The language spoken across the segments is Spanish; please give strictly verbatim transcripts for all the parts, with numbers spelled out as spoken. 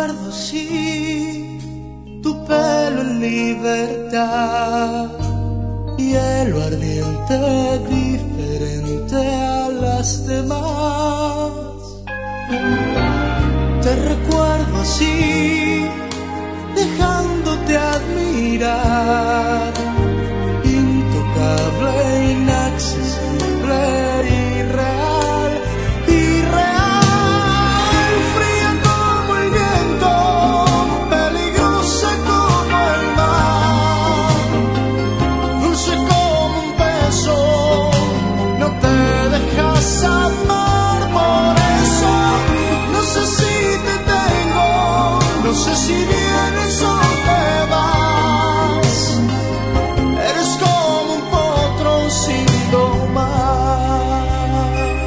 recuerdo, sí, tu pelo en libertad, hielo ardiente diferente a las demás. Te recuerdo así, dejándote admirar, intocable, inaccesible, irreal, irreal, fría como el viento, peligrosa como el mar, dulce como un beso, no te dejas amar, por eso no sé si te tengo, no sé si vienes o te vas, eres como un potro sin domar.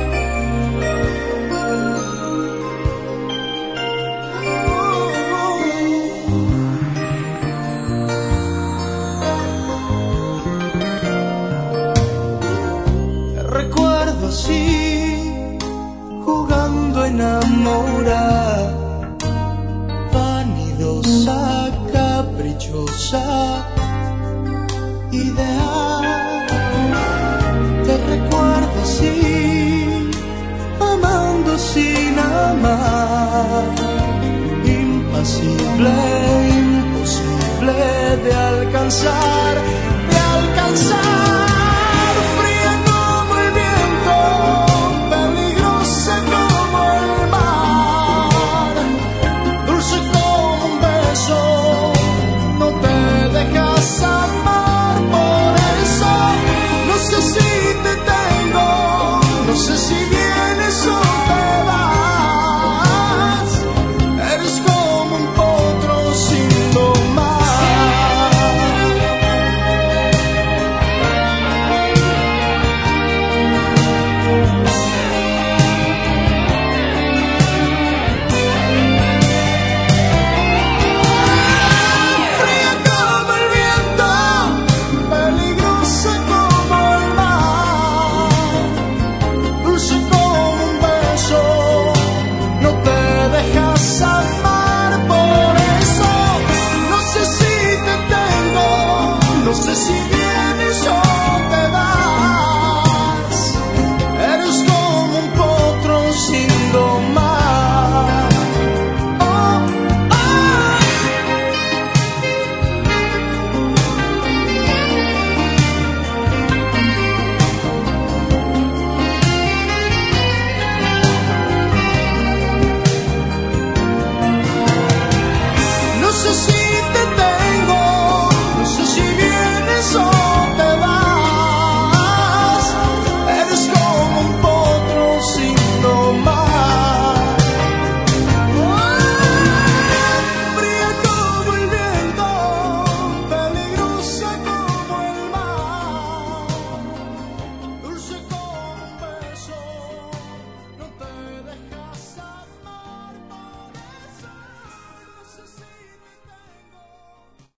Te recuerdo así, jugando a enamorar, vanidosa, caprichosa, ideal. Te recuerdo así, amando sin amar, impasible, imposible de alcanzar, de alcanzar.